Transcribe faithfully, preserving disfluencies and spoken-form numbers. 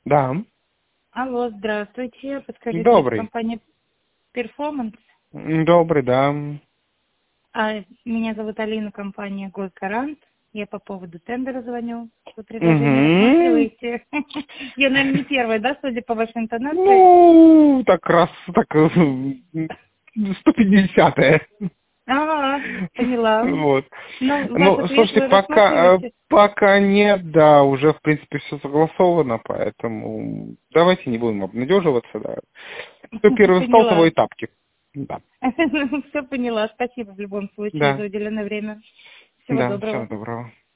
Да. Алло, здравствуйте. Подскажите, это Добрый. компания Performance? Добрый, да. А, меня зовут Алина, компания Госгарант. Я по поводу тендера звоню. Вы предложение Угу. рассматриваете? Я, наверное, не первая, да, судя по вашей интонации? Ну, так раз, так э, сто пятидесятая. А, поняла. Вот. Ну, ваш Ну, ответ слушайте, вы пока, э, рассматриваете? пока нет, да, уже, в принципе, все согласовано, поэтому давайте не будем обнадеживаться, да. Кто первый встал, того Поняла. и тапки. Да. Все поняла. Спасибо в любом случае за Да. уделенное время. Всего Да, всего доброго. доброго.